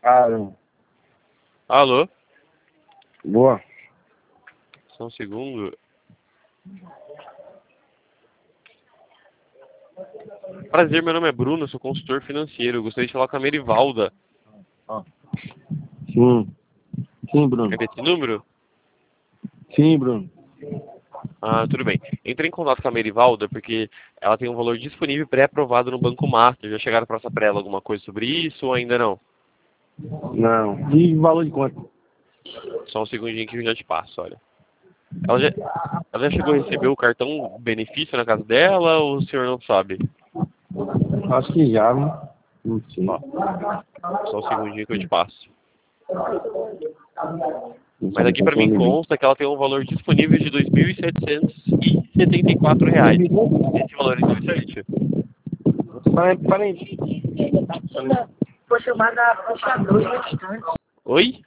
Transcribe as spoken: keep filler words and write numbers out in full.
Alô. Alô? Boa. Só um segundo. Prazer, meu nome é Bruno, eu sou consultor financeiro. Eu gostaria de falar com a Merivalda. Sim. Sim, Bruno. Quer ver esse número? Sim, Bruno. Ah, tudo bem. Entrei em contato com a Merivalda porque ela tem um valor disponível pré-aprovado no Banco Master. Já chegaram para passar para ela alguma coisa sobre isso ou ainda não? Não. E valor de quanto? Só um segundinho que eu já te passo, olha. Ela já, ela já chegou a receber o cartão benefício na casa dela ou o senhor não sabe? Acho que já, né? Não sei. Ó, só um segundinho que eu te passo. Não Mas sei aqui quanto para mim é o limite. consta que ela tem um valor disponível de dois mil setecentos e setenta e quatro reais. Esse valor é interessante? Peraí, peraí. Foi chamada puxador bastante. Oi?